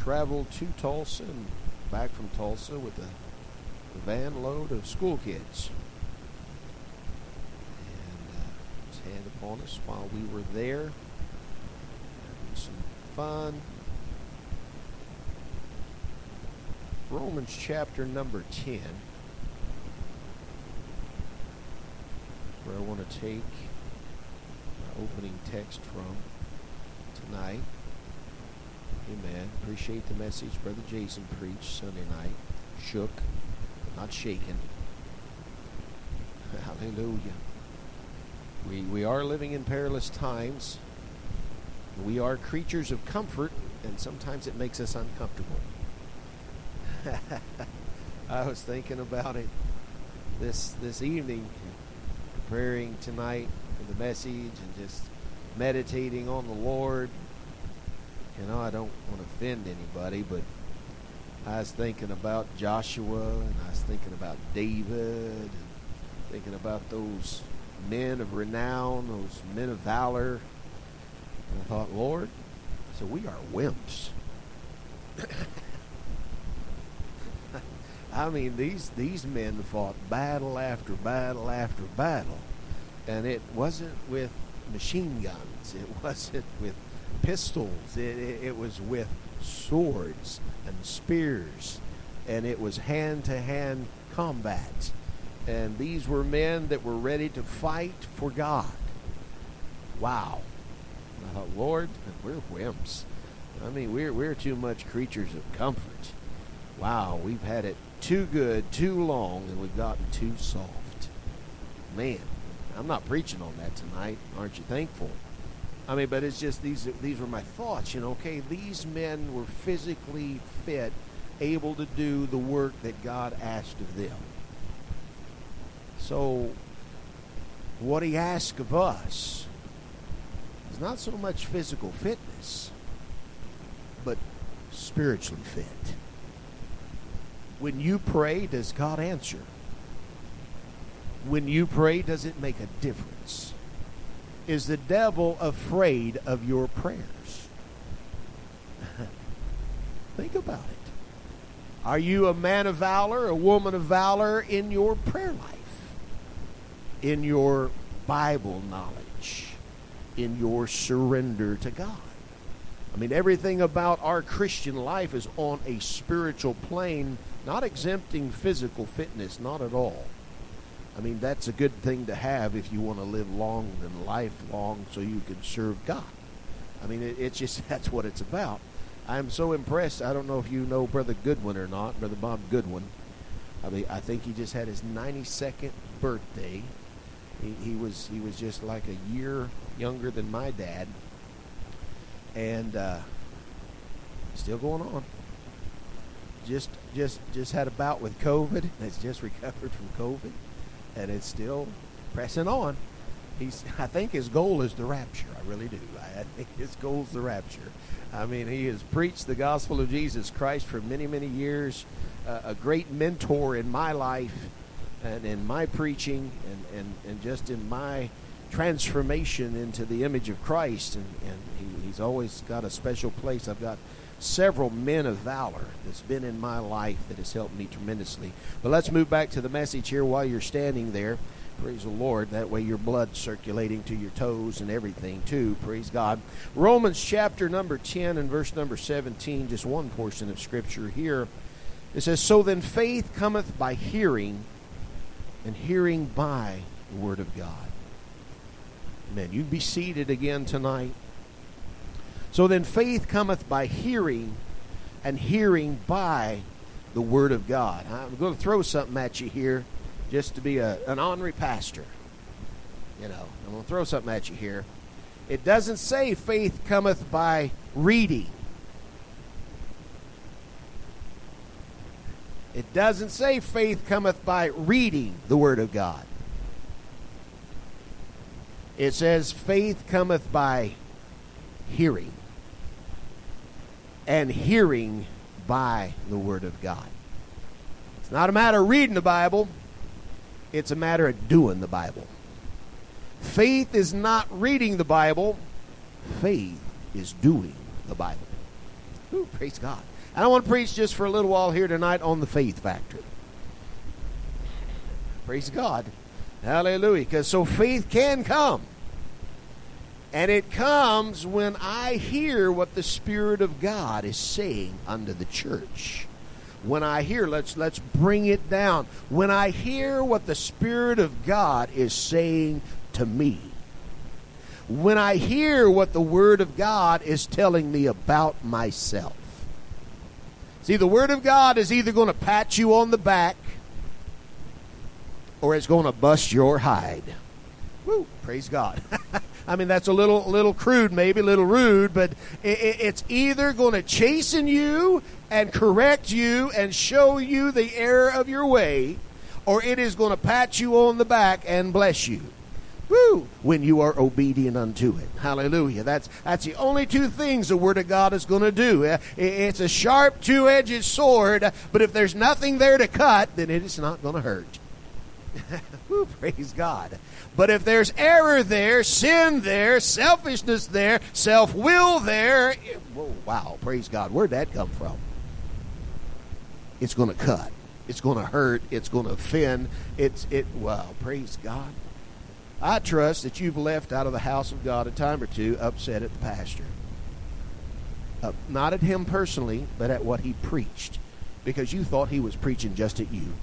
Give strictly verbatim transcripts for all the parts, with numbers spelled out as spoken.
traveled to Tulsa and back from Tulsa with a, a van load of school kids. And uh, it was handed upon us while we were there. Having some fun. Romans chapter number ten. Where I want to take our opening text from tonight. Amen. Appreciate the message Brother Jason preached Sunday night. Shook, but not shaken. Hallelujah. We, we are living in perilous times. We are creatures of comfort, and sometimes it makes us uncomfortable. I was thinking about it this this evening, preparing tonight for the message and just meditating on the Lord. You know, I don't want to offend anybody, but I was thinking about Joshua, and I was thinking about David, and thinking about those men of renown, those men of valor. And I thought, Lord, so we are wimps. I mean, these these men fought battle after battle after battle, and it wasn't with machine guns. It wasn't with pistols. It, it, it was with swords and spears, and it was hand-to-hand combat. And these were men that were ready to fight for God. Wow. I thought, Lord, we're wimps. I mean, we're we're too much creatures of comfort. Wow, we've had it too good, too long, and we've gotten too soft. Man, I'm not preaching on that tonight. Aren't you thankful? I mean, but it's just these these were my thoughts, you know. Okay, these men were physically fit, able to do the work that God asked of them. So, what he asks of us is not so much physical fitness, but spiritually fit. When you pray, does God answer? When you pray, does it make a difference? Is the devil afraid of your prayers? Think about it. Are you a man of valor, a woman of valor in your prayer life? In your Bible knowledge? In your surrender to God? I mean, everything about our Christian life is on a spiritual plane, not exempting physical fitness, not at all. I mean, that's a good thing to have if you want to live long and lifelong so you can serve God. I mean, it, it's just, that's what it's about. I'm so impressed. I don't know if you know Brother Goodwin or not, Brother Bob Goodwin. I mean, I think he just had his ninety-second birthday. He, he was he was just like a year younger than my dad. And uh, still going on. Just just just had a bout with COVID. Has just recovered from COVID, and it's still pressing on. He's I think his goal is the rapture. I really do. I, I think his goal is the rapture. I mean, he has preached the gospel of Jesus Christ for many many years. Uh, a great mentor in my life, and in my preaching, and and, and just in my transformation into the image of Christ, and, and he, he's always got a special place. I've got several men of valor that's been in my life that has helped me tremendously. But let's move back to the message here while you're standing there. Praise the Lord. That way your blood's circulating to your toes and everything too. Praise God. Romans chapter number ten and verse number seventeen, just one portion of Scripture here. It says, "So then faith cometh by hearing, and hearing by the word of God." Amen. You be seated again tonight. So then faith cometh by hearing, and hearing by the word of God. I'm going to throw something at you here, just to be a, an honorary pastor. You know, I'm going to throw something at you here. It doesn't say faith cometh by reading. It doesn't say faith cometh by reading the word of God. It says faith cometh by hearing, and hearing by the word of God. It's not a matter of reading the Bible. It's a matter of doing the Bible. Faith is not reading the Bible. Faith is doing the Bible. Ooh, praise God. And I want to preach just for a little while here tonight on the faith factor. Praise God. Hallelujah. Because so faith can come. And it comes when I hear what the Spirit of God is saying unto the church. When I hear, let's let's bring it down. When I hear what the Spirit of God is saying to me. When I hear what the Word of God is telling me about myself. See, the Word of God is either going to pat you on the back or it's going to bust your hide. Woo, praise God. I mean, that's a little little crude, maybe a little rude, but it, it, it's either going to chasten you and correct you and show you the error of your way, or it is going to pat you on the back and bless you. Woo! When you are obedient unto it. Hallelujah. That's that's the only two things the Word of God is going to do. It's a sharp, two-edged sword, but if there's nothing there to cut, then it is not going to hurt. Woo, praise God. But if there's error there, sin there, selfishness there, self-will there, whoa, wow, praise God. Where'd that come from? It's going to cut. It's going to hurt. It's going to offend. It's, it, wow, praise God. I trust that you've left out of the house of God a time or two upset at the pastor. Uh, not at him personally, but at what he preached. Because you thought he was preaching just at you.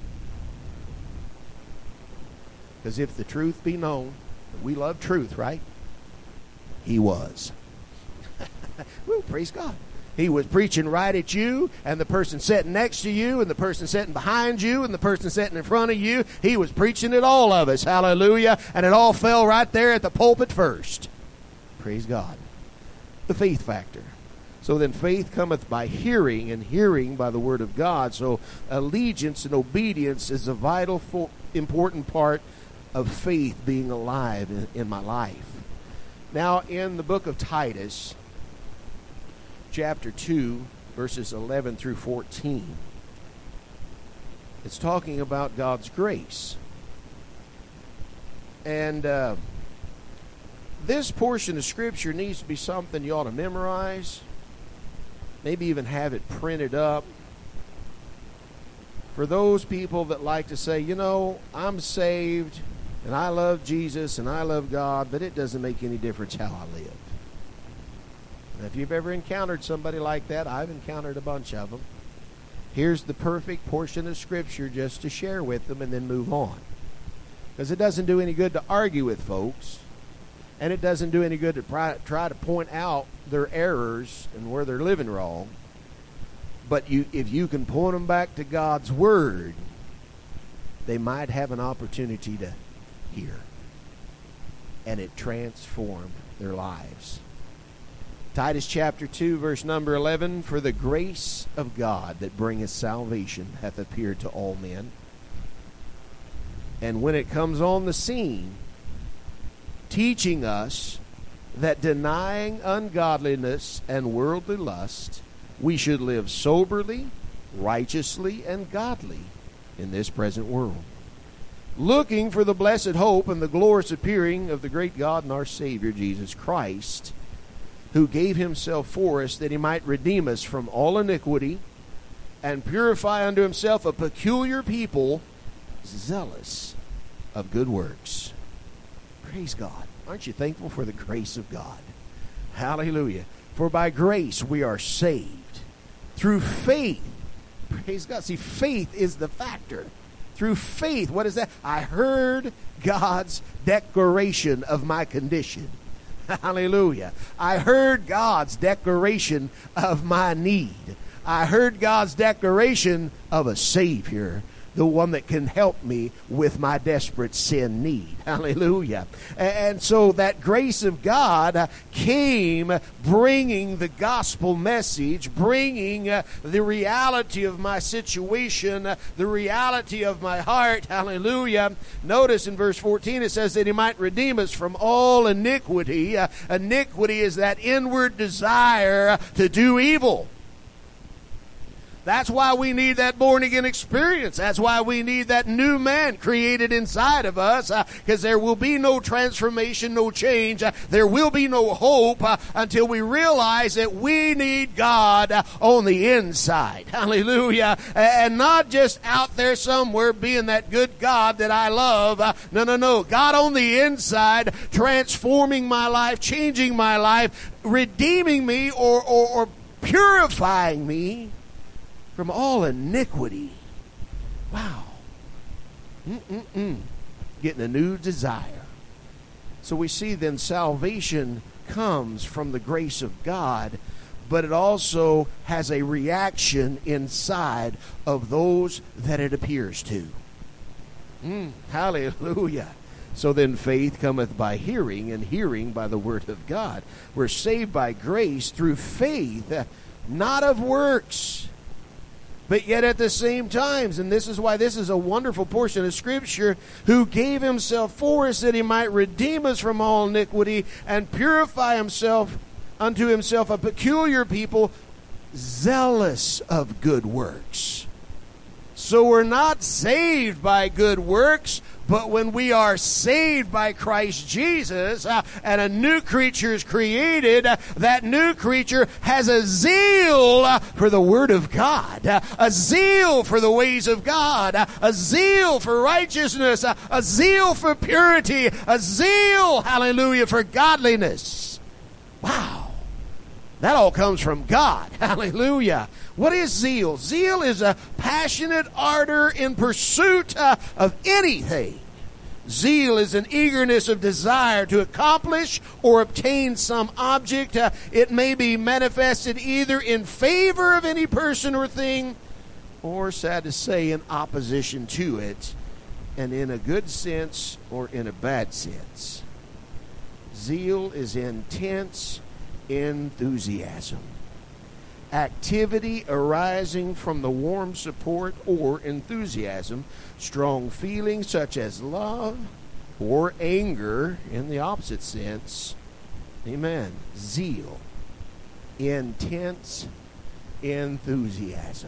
Because if the truth be known, we love truth, right? He was. Woo, praise God. He was preaching right at you, and the person sitting next to you, and the person sitting behind you, and the person sitting in front of you. He was preaching at all of us. Hallelujah. And it all fell right there at the pulpit first. Praise God. The faith factor. So then faith cometh by hearing, and hearing by the Word of God. So allegiance and obedience is a vital, fo- important part of faith being alive in, in my life. Now, in the book of Titus, chapter two, verses eleven through fourteen, it's talking about God's grace. And uh, this portion of Scripture needs to be something you ought to memorize, maybe even have it printed up. For those people that like to say, you know, I'm saved, and I love Jesus, and I love God, but it doesn't make any difference how I live. And if you've ever encountered somebody like that, I've encountered a bunch of them. Here's the perfect portion of Scripture just to share with them and then move on. Because it doesn't do any good to argue with folks, and it doesn't do any good to try, try to point out their errors and where they're living wrong. But you, if you can point them back to God's Word, they might have an opportunity to hear. And it transformed their lives. Titus chapter two, verse number eleven, for the grace of God that bringeth salvation hath appeared to all men. And when it comes on the scene, teaching us that denying ungodliness and worldly lust, we should live soberly, righteously, and godly in this present world, looking for the blessed hope and the glorious appearing of the great God and our Savior, Jesus Christ, who gave himself for us that he might redeem us from all iniquity and purify unto himself a peculiar people, zealous of good works. Praise God. Aren't you thankful for the grace of God? Hallelujah. For by grace we are saved through faith. Praise God. See, faith is the factor. Through faith, what is that? I heard God's declaration of my condition. Hallelujah. I heard God's declaration of my need. I heard God's declaration of a Savior, the one that can help me with my desperate sin need. Hallelujah. And so that grace of God came bringing the gospel message, bringing the reality of my situation, the reality of my heart. Hallelujah. Notice in verse fourteen it says that he might redeem us from all iniquity. Uh, iniquity is that inward desire to do evil. That's why we need that born-again experience. That's why we need that new man created inside of us, because uh, there will be no transformation, no change. Uh, there will be no hope uh, until we realize that we need God uh, on the inside. Hallelujah. And not just out there somewhere being that good God that I love. Uh, no, no, no. God on the inside, transforming my life, changing my life, redeeming me or, or, or purifying me from all iniquity. Wow. Mm-mm-mm. Getting a new desire. So we see then salvation comes from the grace of God, but it also has a reaction inside of those that it appears to. Mm, hallelujah. So then faith cometh by hearing, and hearing by the word of God. We're saved by grace through faith, not of works. But yet at the same time, and this is why this is a wonderful portion of Scripture, who gave himself for us that he might redeem us from all iniquity and purify himself unto himself a peculiar people, zealous of good works. So we're not saved by good works, but when we are saved by Christ Jesus uh, and a new creature is created, uh, that new creature has a zeal uh, for the Word of God, uh, a zeal for the ways of God, uh, a zeal for righteousness, uh, a zeal for purity, a zeal, hallelujah, for godliness. Wow. That all comes from God. Hallelujah. What is zeal? Zeal is a passionate ardor in pursuit uh, of anything. Zeal is an eagerness of desire to accomplish or obtain some object. Uh, it may be manifested either in favor of any person or thing, or, sad to say, in opposition to it, and in a good sense or in a bad sense. Zeal is intense enthusiasm, activity arising from the warm support or enthusiasm, strong feelings such as love or anger in the opposite sense. Amen. Zeal, intense enthusiasm.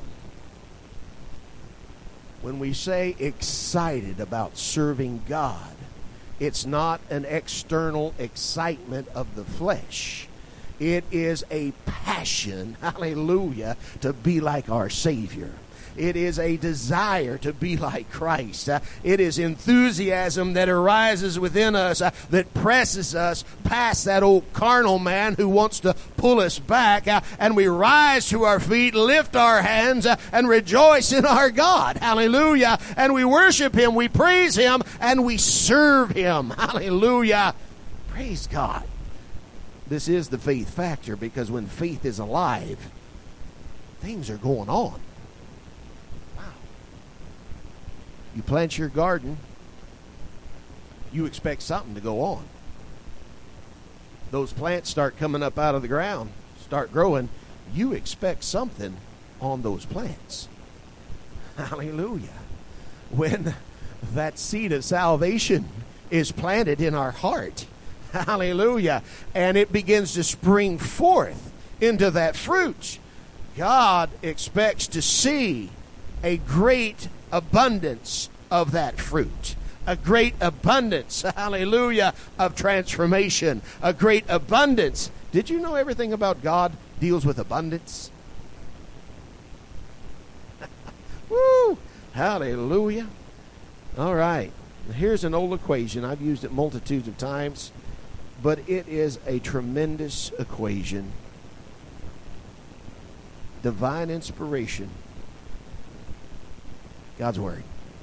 When we say excited about serving God, it's not an external excitement of the flesh. It is a passion, hallelujah, to be like our Savior. It is a desire to be like Christ. Uh, it is enthusiasm that arises within us uh, that presses us past that old carnal man who wants to pull us back. Uh, and we rise to our feet, lift our hands, uh, and rejoice in our God. Hallelujah. And we worship Him, we praise Him, and we serve Him. Hallelujah. Praise God. This is the faith factor, because when faith is alive, things are going on. Wow. You plant your garden, you expect something to go on. Those plants start coming up out of the ground, start growing, you expect something on those plants. Hallelujah. When that seed of salvation is planted in our heart, hallelujah, and it begins to spring forth into that fruit, God expects to see a great abundance of that fruit, a great abundance, hallelujah, of transformation, a great abundance. Did you know everything about God deals with abundance? Woo! Hallelujah. All right. Here's an old equation. I've used it multitudes of times, but it is a tremendous equation. Divine inspiration. God's Word.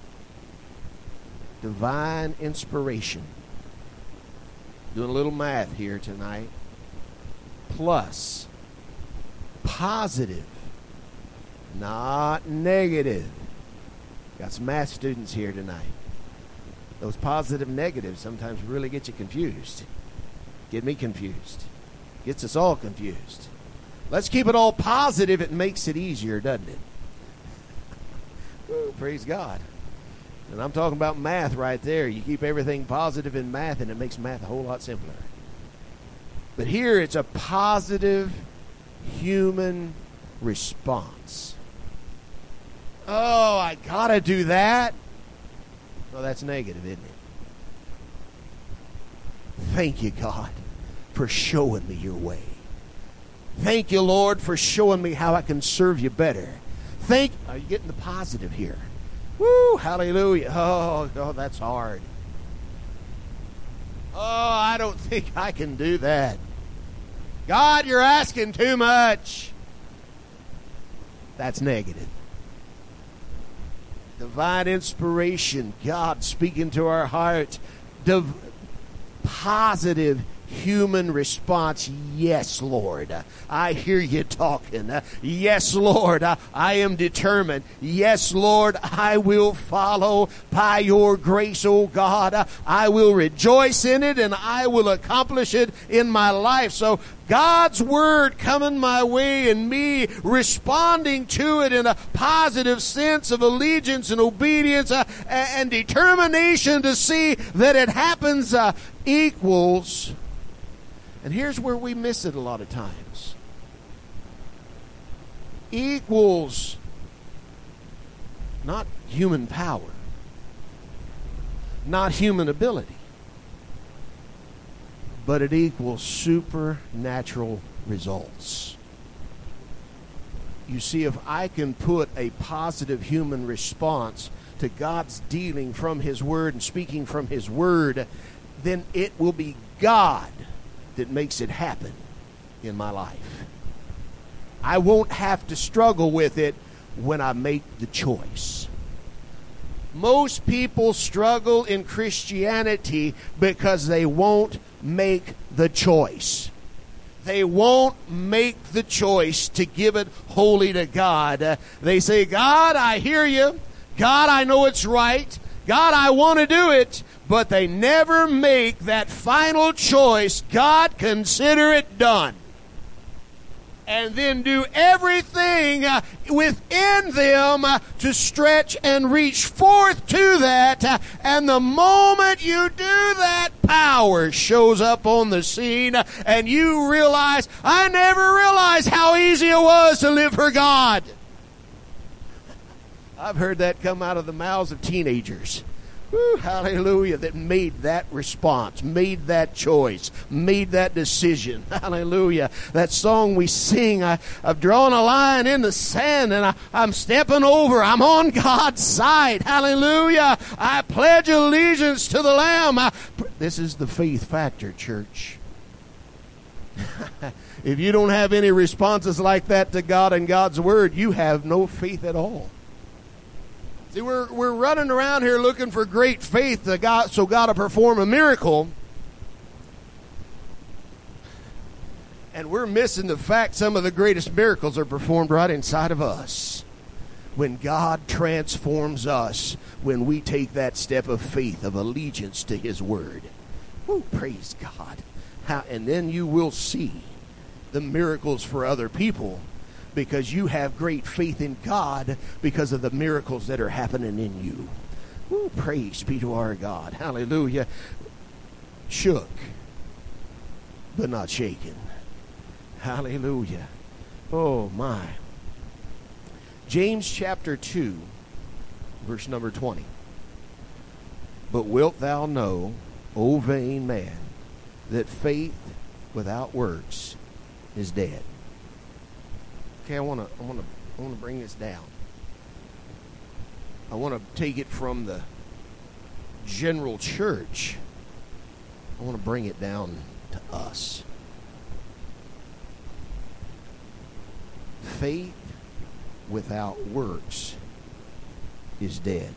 Divine inspiration. Doing a little math here tonight. Plus positive, not negative. Got some math students here tonight. Those positive negatives sometimes really get you confused. Get me confused. Gets us all confused. Let's keep it all positive. It makes it easier, doesn't it? Ooh, praise God. And I'm talking about math right there. You keep everything positive in math, and it makes math a whole lot simpler. But here it's a positive human response. Oh, I gotta do that. Well, that's negative, isn't it? Thank you, God, for showing me your way. Thank you, Lord, for showing me how I can serve you better. Thank. Are you getting the positive here? Woo, hallelujah. Oh, oh, that's hard. Oh, I don't think I can do that. God, you're asking too much. That's negative. Divine inspiration, God speaking to our heart. Div- positive human response. Yes, Lord. I hear you talking. Yes, Lord. I am determined. Yes, Lord. I will follow by your grace, oh God. I will rejoice in it and I will accomplish it in my life. So God's word coming my way and me responding to it in a positive sense of allegiance and obedience uh, and determination to see that it happens uh, equals. And here's where we miss it a lot of times. Equals not human power, not human ability, but it equals supernatural results. You see, if I can put a positive human response to God's dealing from His Word and speaking from His Word, then it will be God that makes it happen in my life. I won't have to struggle with it when I make the choice. Most people struggle in Christianity because they won't make the choice. They won't make the choice to give it wholly to God. Uh, they say, God, I hear you. God, I know it's right. God, I want to do it. But they never make that final choice. God, consider it done. And then do everything uh, within them uh, to stretch and reach forth to that. Uh, and the moment you do that, power shows up on the scene. Uh, and you realize, I never realized how easy it was to live for God. I've heard that come out of the mouths of teenagers. Woo, hallelujah, that made that response, made that choice, made that decision. Hallelujah. That song we sing, I, I've drawn a line in the sand and I, I'm stepping over. I'm on God's side. Hallelujah. I pledge allegiance to the Lamb. I, this is the faith factor, church. If you don't have any responses like that to God and God's Word, you have no faith at all. See, we're we're running around here looking for great faith to God, so God will perform a miracle. And we're missing the fact some of the greatest miracles are performed right inside of us. When God transforms us, when we take that step of faith, of allegiance to His Word. Woo, praise God. How, and then you will see the miracles for other people, because you have great faith in God because of the miracles that are happening in you. Ooh, praise be to our God. Hallelujah. Shook, but not shaken. Hallelujah. Oh, my. James chapter two, verse number twenty. But wilt thou know, O vain man, that faith without works is dead. Okay, I want to I want to I want to bring this down. I want to take it from the general church. I want to bring it down to us. Faith without works is dead.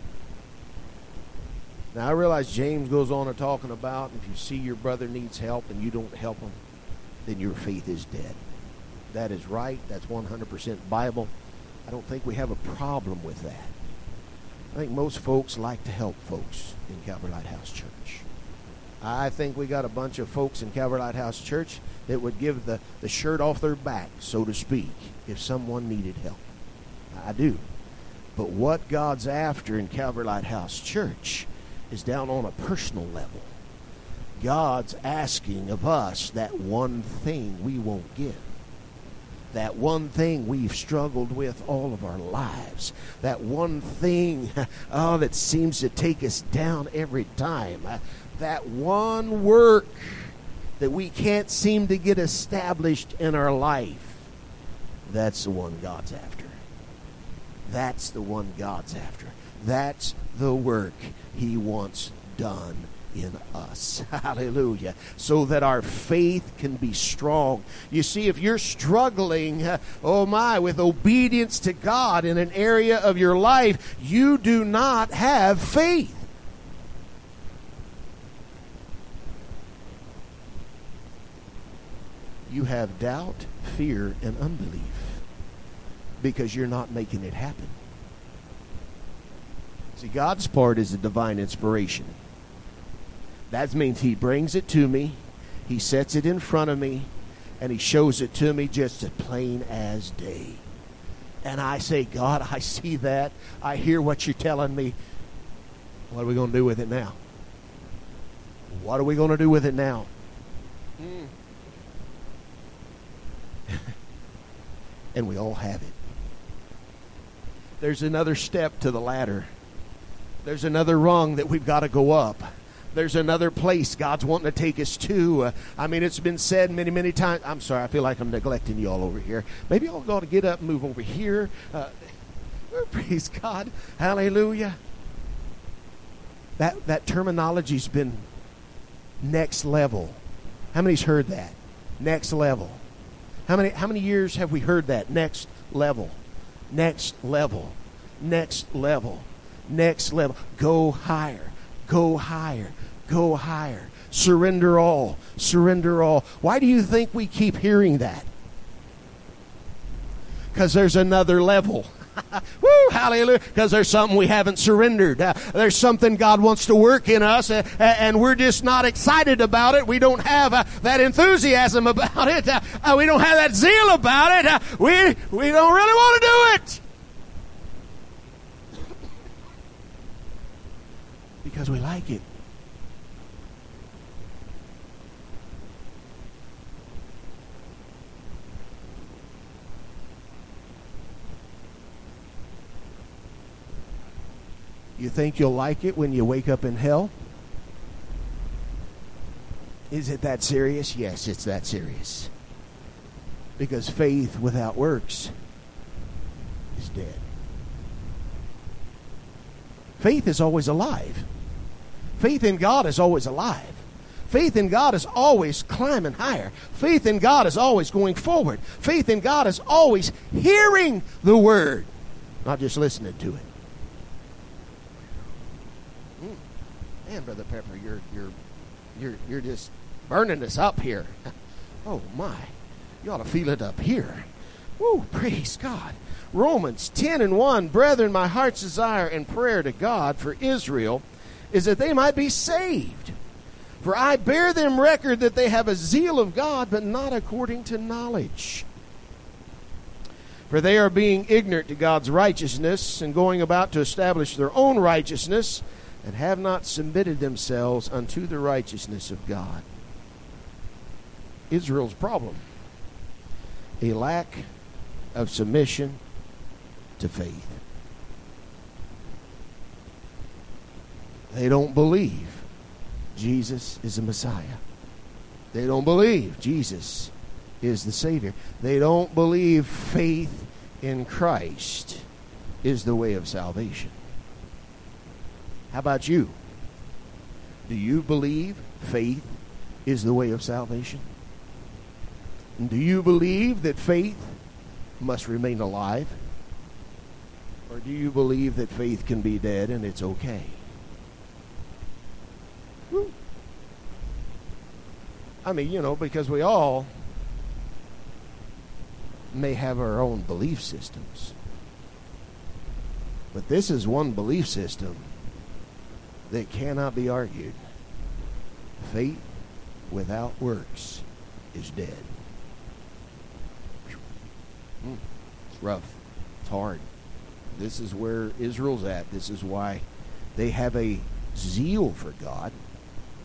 Now, I realize James goes on to talking about if you see your brother needs help and you don't help him, then your faith is dead. That is right. That's one hundred percent Bible. I don't think we have a problem with that. I think most folks like to help folks in Calvary Lighthouse Church. I think we got a bunch of folks in Calvary Lighthouse Church that would give the, the shirt off their back, so to speak, if someone needed help. I do. But what God's after in Calvary Lighthouse Church is down on a personal level. God's asking of us that one thing we won't give. That one thing we've struggled with all of our lives. That one thing oh, that seems to take us down every time. Uh, that one work that we can't seem to get established in our life. That's the one God's after. That's the one God's after. That's the work He wants done in us. Hallelujah. So that our faith can be strong. You see, if you're struggling, uh, oh my, with obedience to God in an area of your life, you do not have faith. You have doubt, fear, and unbelief because you're not making it happen. See, God's part is a divine inspiration. That means He brings it to me, He sets it in front of me, and He shows it to me just as plain as day. And I say, God, I see that. I hear what you're telling me. What are we going to do with it now? What are we going to do with it now? Mm. And we all have it. There's another step to the ladder. There's another rung that we've got to go up. There's another place God's wanting to take us to. Uh, I mean, it's been said many, many times. I'm sorry, I feel like I'm neglecting you all over here. Maybe y'all got to get up and move over here. Uh, praise God. Hallelujah. That, that terminology's been next level. How many's heard that? Next level. How many, how many years have we heard that? Next level. Next level. Next level. Next level. Go higher. Go higher. Go higher. Surrender all. Surrender all. Why do you think we keep hearing that? Because there's another level. Woo, hallelujah. Because there's something we haven't surrendered. Uh, there's something God wants to work in us, uh, and we're just not excited about it. We don't have uh, that enthusiasm about it. Uh, uh, we don't have that zeal about it. Uh, we, we don't really want to do it. Because we like it. You think you'll like it when you wake up in hell? Is it that serious? Yes, it's that serious. Because faith without works is dead. Faith is always alive. Faith in God is always alive. Faith in God is always climbing higher. Faith in God is always going forward. Faith in God is always hearing the word, not just listening to it. Man, Brother Pepper, you're you're you're you're just burning us up here. Oh my. You ought to feel it up here. Woo, praise God. Romans ten and one, brethren, my heart's desire and prayer to God for Israel is that they might be saved. For I bear them record that they have a zeal of God, but not according to knowledge. For they are being ignorant to God's righteousness and going about to establish their own righteousness, and have not submitted themselves unto the righteousness of God. Israel's problem, a lack of submission to faith. They don't believe Jesus is the Messiah. They don't believe Jesus is the Savior. They don't believe faith in Christ is the way of salvation. How about you? Do you believe faith is the way of salvation? And do you believe that faith must remain alive? Or do you believe that faith can be dead and it's okay? Woo. I mean, you know, because we all may have our own belief systems. But this is one belief system that cannot be argued. Faith without works is dead. Mm, it's rough. It's hard. This is where Israel's at. This is why they have a zeal for God,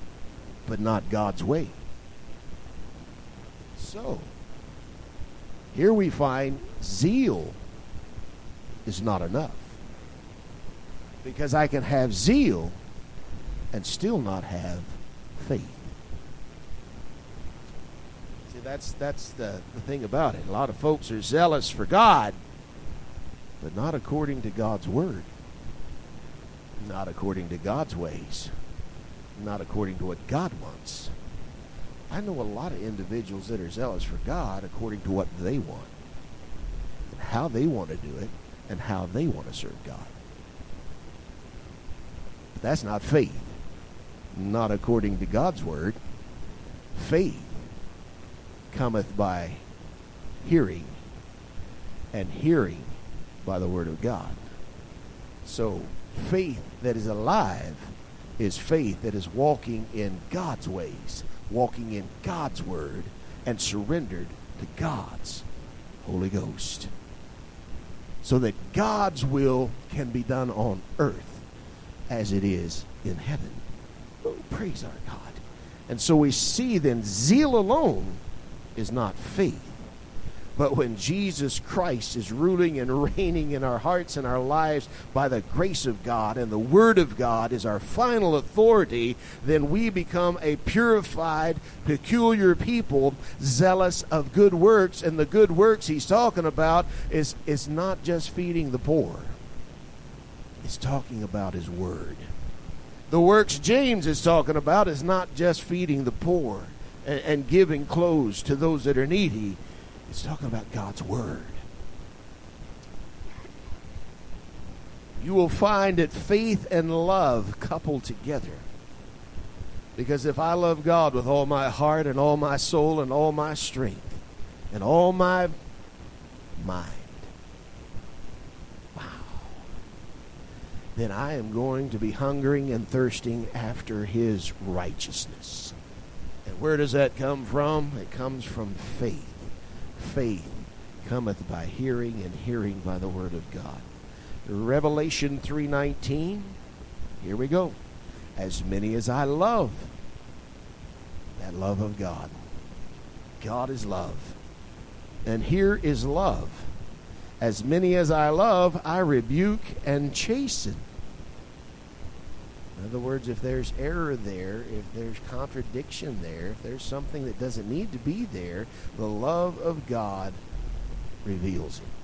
but not God's way. So, Here we find zeal is not enough. Because I can have zeal and still not have faith. See, that's that's the, the thing about it. A lot of folks are zealous for God, but not according to God's word. Not according to God's ways. Not according to what God wants. I know a lot of individuals that are zealous for God according to what they want, and how they want to do it, and how they want to serve God. But that's not faith. Not according to God's word. Faith cometh by hearing, and hearing by the word of God. So faith that is alive is faith that is walking in God's ways, walking in God's word, and surrendered to God's Holy Ghost, so that God's will can be done on earth as it is in heaven. Oh, praise our God. And so we see then zeal alone is not faith. But when Jesus Christ is ruling and reigning in our hearts and our lives by the grace of God, and the Word of God is our final authority, then we become a purified, peculiar people, zealous of good works. And the good works he's talking about is, is not just feeding the poor. It's talking about his Word. The works James is talking about is not just feeding the poor and, and giving clothes to those that are needy. It's talking about God's word. You will find that faith and love coupled together. Because if I love God with all my heart and all my soul and all my strength and all my mind, wow, then I am going to be hungering and thirsting after his righteousness. And where does that come from? It comes from faith. Faith cometh by hearing, and hearing by the word of God. Revelation three nineteen. Here we go. As many as I love, that love of God. God is love. And here is love. As many as I love, I rebuke and chasten. In other words, if there's error there, if there's contradiction there, if there's something that doesn't need to be there, the love of God reveals it.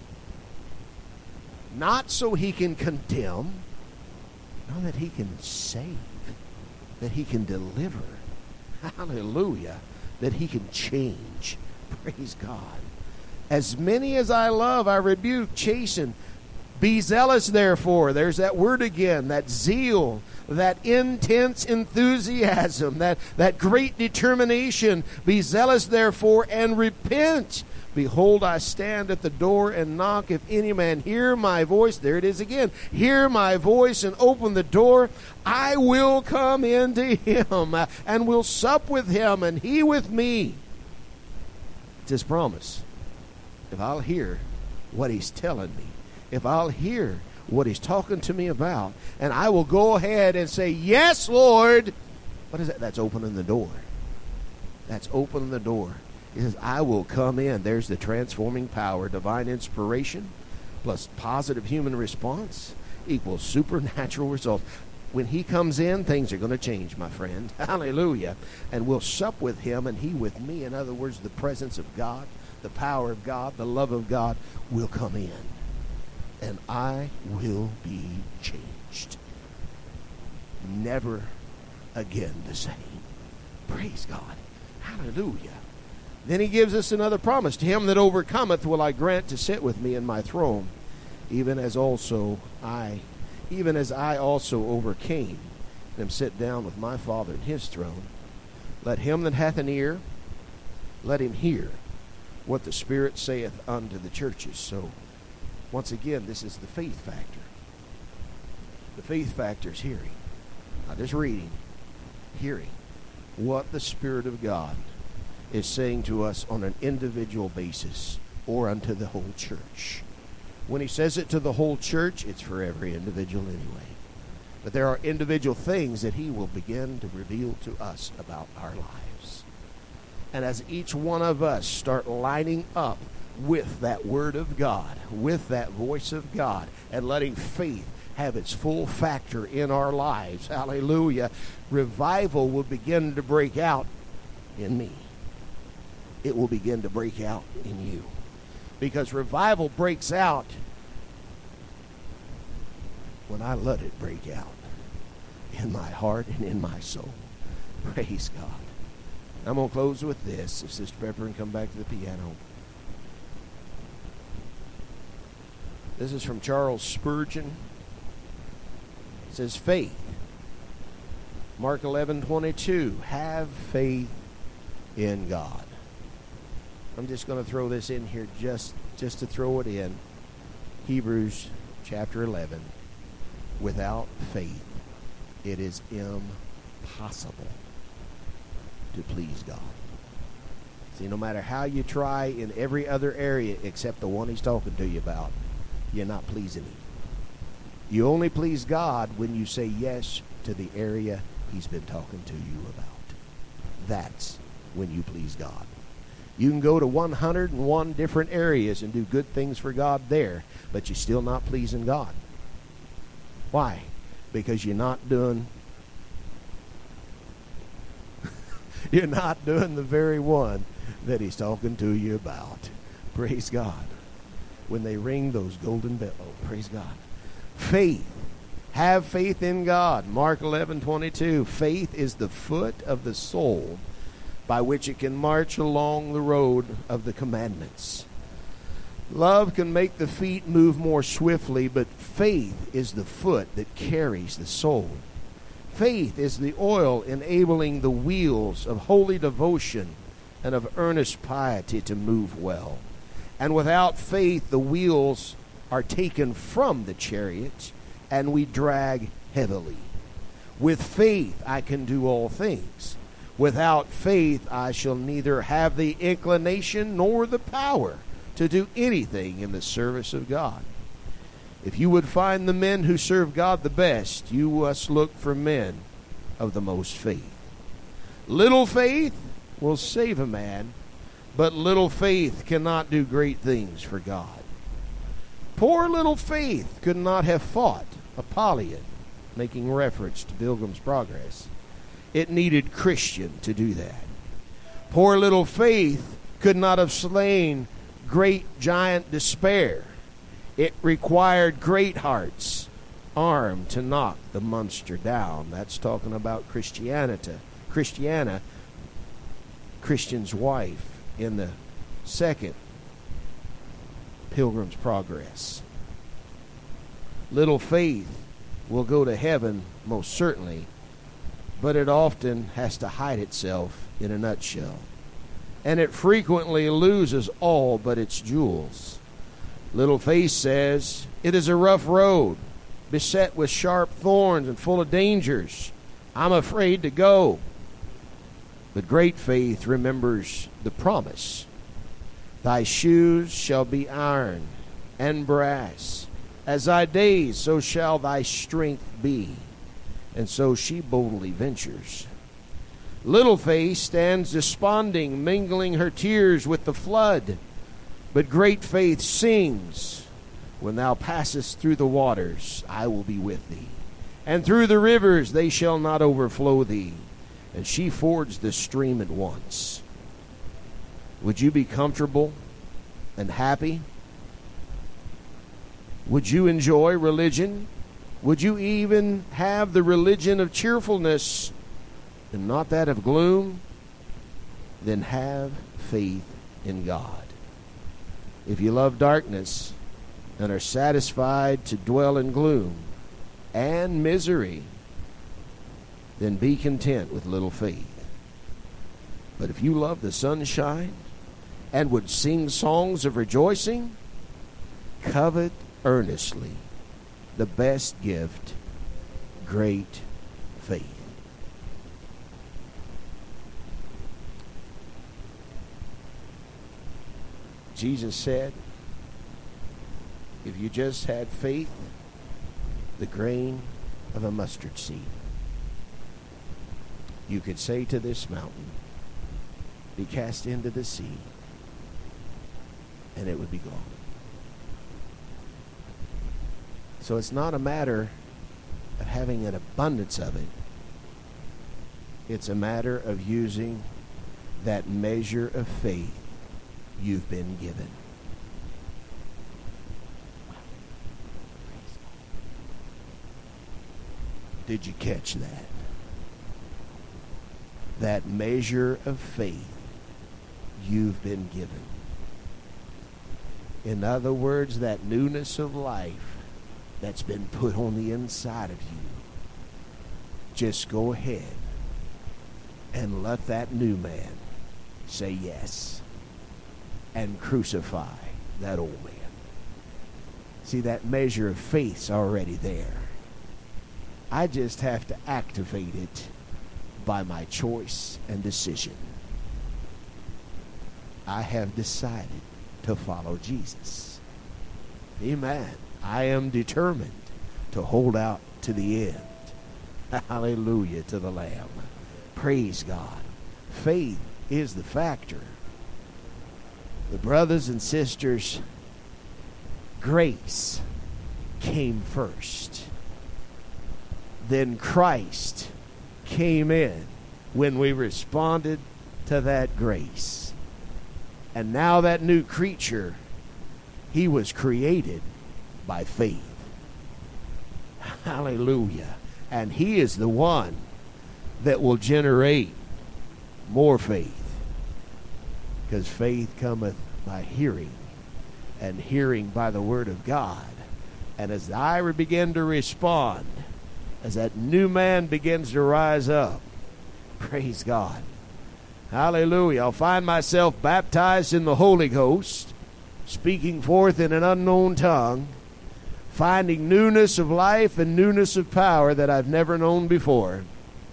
Not so he can condemn, not that he can save, that he can deliver. Hallelujah. That he can change. Praise God. As many as I love, I rebuke, chasten. Be zealous, therefore. There's that word again, that zeal, that intense enthusiasm, that, that great determination. Be zealous, therefore, and repent. Behold, I stand at the door and knock. If any man hear my voice, there it is again, hear my voice and open the door, I will come into him and will sup with him and he with me. It's his promise. If I'll hear what he's telling me, if I'll hear what he's talking to me about, and I will go ahead and say, yes, Lord. What is that? That's opening the door. That's opening the door. He says, I will come in. There's the transforming power. Divine inspiration plus positive human response equals supernatural results. When he comes in, things are going to change, my friend. Hallelujah. And we'll sup with him and he with me. In other words, the presence of God, the power of God, the love of God will come in. And I will be changed. Never again the same. Praise God. Hallelujah. Then he gives us another promise. To him that overcometh will I grant to sit with me in my throne, even as also I, even as I also overcame, and am set down with my Father in his throne. Let him that hath an ear, let him hear what the Spirit saith unto the churches. So, once again, this is the faith factor. The faith factor is hearing. Not just reading. Hearing what the Spirit of God is saying to us on an individual basis or unto the whole church. When he says it to the whole church, it's for every individual anyway. But there are individual things that he will begin to reveal to us about our lives. And as each one of us start lining up with that Word of God, with that voice of God, and letting faith have its full factor in our lives. Hallelujah. Revival will begin to break out in me. It will begin to break out in you. Because revival breaks out when I let it break out in my heart and in my soul. Praise God. I'm going to close with this. If Sister Pepper can come back to the piano. This is from Charles Spurgeon. It says, faith. Mark eleven twenty-two. Have faith in God. I'm just going to throw this in here just, just to throw it in. Hebrews chapter eleven. Without faith, it is impossible to please God. See, no matter how you try in every other area except the one he's talking to you about, you're not pleasing him. You only please God when you say yes to the area he's been talking to you about. That's when you please God. You can go to one hundred one different areas and do good things for God there, but you're still not pleasing God. Why? Because you're not doing you're not doing the very one that he's talking to you about. Praise God. When they ring those golden bells, oh, praise God. Faith. Have faith in God. Mark eleven twenty-two. Faith is the foot of the soul by which it can march along the road of the commandments. Love can make the feet move more swiftly, but faith is the foot that carries the soul. Faith is the oil enabling the wheels of holy devotion and of earnest piety to move well. And without faith, the wheels are taken from the chariot, and we drag heavily. With faith, I can do all things. Without faith, I shall neither have the inclination nor the power to do anything in the service of God. If you would find the men who serve God the best, you must look for men of the most faith. Little faith will save a man, but little faith cannot do great things for God. Poor little faith could not have fought Apollyon, making reference to Pilgrim's Progress. It needed Christian to do that. Poor little faith could not have slain great giant Despair. It required great hearts armed to knock the monster down. That's talking about Christianity. Christiana, Christian's wife in the second Pilgrim's Progress. Little faith will go to heaven, most certainly, but it often has to hide itself in a nutshell. And it frequently loses all but its jewels. Little faith says, it is a rough road, beset with sharp thorns and full of dangers. I'm afraid to go. But great faith remembers the promise. Thy shoes shall be iron and brass. As thy days, so shall thy strength be. And so she boldly ventures. Little faith stands desponding, mingling her tears with the flood. But great faith sings, when thou passest through the waters, I will be with thee. And through the rivers, they shall not overflow thee. And she fords the stream at once. Would you be comfortable and happy? Would you enjoy religion? Would you even have the religion of cheerfulness and not that of gloom? Then have faith in God. If you love darkness and are satisfied to dwell in gloom and misery, then be content with little faith. But if you love the sunshine and would sing songs of rejoicing, covet earnestly the best gift, great faith. Jesus said, if you just had faith, the grain of a mustard seed, you could say to this mountain, be cast into the sea, and it would be gone. So it's not a matter of having an abundance of it. It's a matter of using that measure of faith you've been given. Did you catch that? That measure of faith you've been given. In other words, that newness of life that's been put on the inside of you. Just go ahead and let that new man say yes and crucify that old man. See, that measure of faith's already there. I just have to activate it by my choice and decision. I have decided to follow Jesus. Amen. I am determined to hold out to the end. Hallelujah to the Lamb. Praise God. Faith is the factor. The brothers and sisters, grace came first. Then Christ came in when we responded to that grace. And now that new creature, he was created by faith. Hallelujah. And he is the one that will generate more faith. Because faith cometh by hearing, and hearing by the word of God. And as I begin to respond, as that new man begins to rise up, praise God. Hallelujah. I'll find myself baptized in the Holy Ghost, speaking forth in an unknown tongue, finding newness of life and newness of power that I've never known before.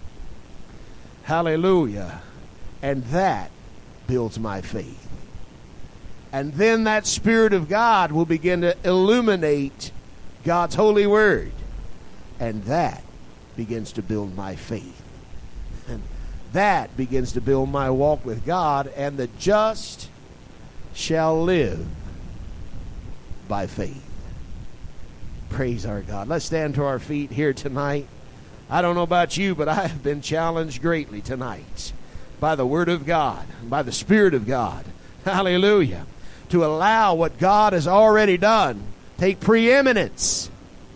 Hallelujah. And that builds my faith. And then that Spirit of God will begin to illuminate God's holy word. And that begins to build my faith. And that begins to build my walk with God. And the just shall live by faith. Praise our God. Let's stand to our feet here tonight. I don't know about you, but I have been challenged greatly tonight by the Word of God, by the Spirit of God. Hallelujah. To allow what God has already done take preeminence.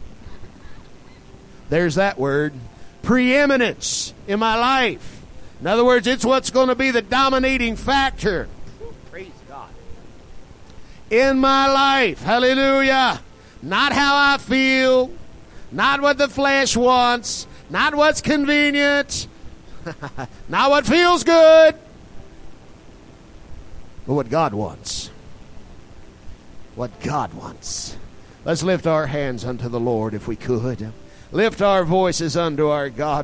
There's that word. Preeminence in my life. In other words, it's what's going to be the dominating factor. Praise God. In my life. Hallelujah. Not how I feel. Not what the flesh wants. Not what's convenient. Not what feels good. But what God wants. What God wants. Let's lift our hands unto the Lord if we could. Lift our voices unto our God.